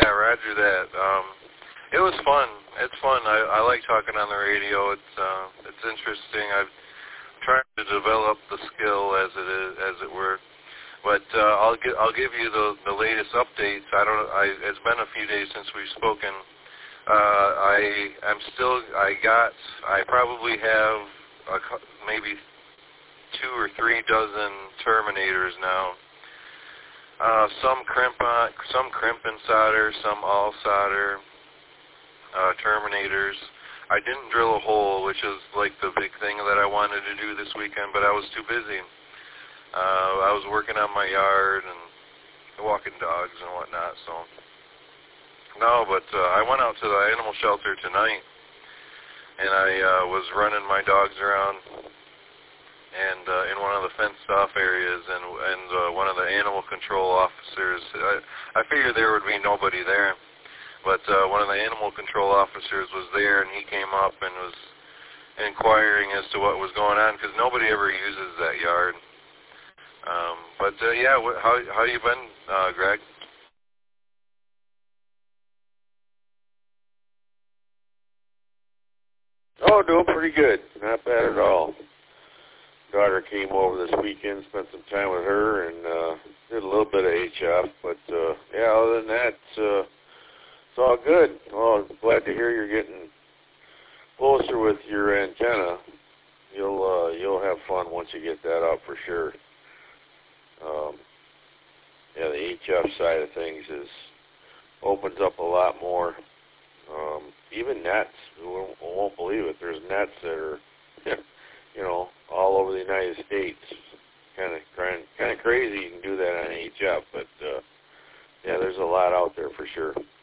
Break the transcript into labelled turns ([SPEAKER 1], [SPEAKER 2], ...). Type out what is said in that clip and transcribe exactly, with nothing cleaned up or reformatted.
[SPEAKER 1] Yeah, roger that. Um, it was fun. It's fun. I, I like talking on the radio. It's uh, it's interesting. I've tried to develop the skill as it is, as it were. But uh, I'll gi- I'll give you the the latest updates. I don't. I it's been a few days since we've spoken. Uh, I I'm still. I got. I probably have a, cou- maybe two or three dozen Terminators now. Uh, some crimp on, some crimp and solder, some all solder. Uh, Terminators. I didn't drill a hole, which is like the big thing that I wanted to do this weekend, but I was too busy. Uh, I was working on my yard and walking dogs and whatnot, so. No, but uh, I went out to the animal shelter tonight, and I uh, was running my dogs around and uh, in one of the fenced-off areas, and, and uh, one of the animal control officers, I, I figured there would be nobody there, but uh, one of the animal control officers was there, and he came up and was inquiring as to what was going on, because nobody ever uses that yard. Um, but uh, yeah, wh- how how you been, uh, Greg?
[SPEAKER 2] Oh, doing pretty good. Not bad at all. Daughter came over this weekend, spent some time with her, and uh, did a little bit of H F. But uh, yeah, other than that, uh, it's all good. Well, I'm glad to hear you're getting closer with your antenna. You'll uh, you'll have fun once you get that out for sure. Um, yeah, the H F side of things is opens up a lot more. Um, even nets, you won't, won't believe it. There's nets that are, you know, all over the United States. Kind of kind of crazy you can do that on H F, but uh, yeah, there's a lot out there for sure.